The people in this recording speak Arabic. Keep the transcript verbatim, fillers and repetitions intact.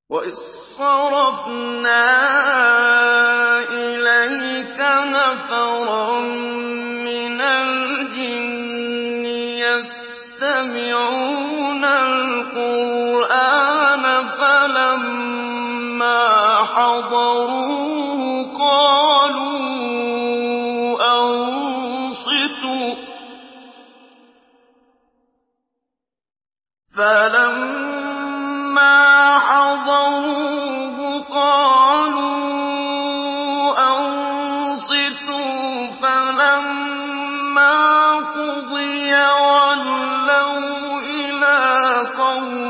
وَإِذ صَرَفْنَا إِلَيْكَ نَفَرًا مِّنَ الْجِنِّ يَسْتَمِعُونَ الْقُرْآنَ فَلَمَّا حَضَرُوهُ قَالُوا أَنصِتُوا فَلَمَّا حَضَرُوهُ قَالُوا أَنصِتُوا فَلَمَّا قُضِيَ وَلَّوْا إِلَىٰ قَوْمِهِم